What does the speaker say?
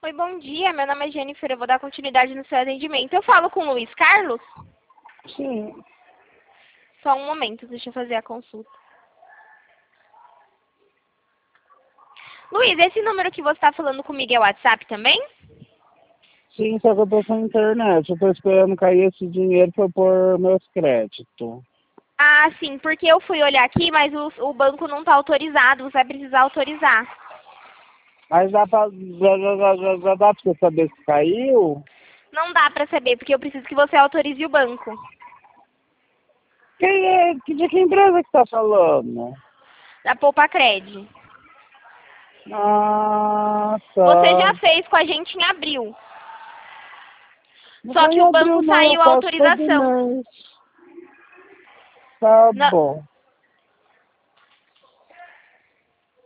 Oi, bom dia. Meu nome é Jennifer. Eu vou dar continuidade no seu atendimento. Eu falo com o Luiz Carlos? Sim. Só um momento, deixa eu fazer a consulta. Luiz, esse número que você está falando comigo é o WhatsApp também? Sim, só que eu tô sem internet. Eu tô esperando cair esse dinheiro pra eu pôr meus créditos. Ah, sim, porque eu fui olhar aqui, mas o banco não está autorizado. Você vai precisar autorizar. Mas já dá pra você saber se caiu? Não dá para saber, porque eu preciso que você autorize o banco. Quem é? De que empresa que tá falando? Da Poupa Cred. Ah, Você tá. já fez com a gente em abril. Não Só foi que em o abril banco não, eu saiu a faço todo autorização. mês. Tá Não, bom.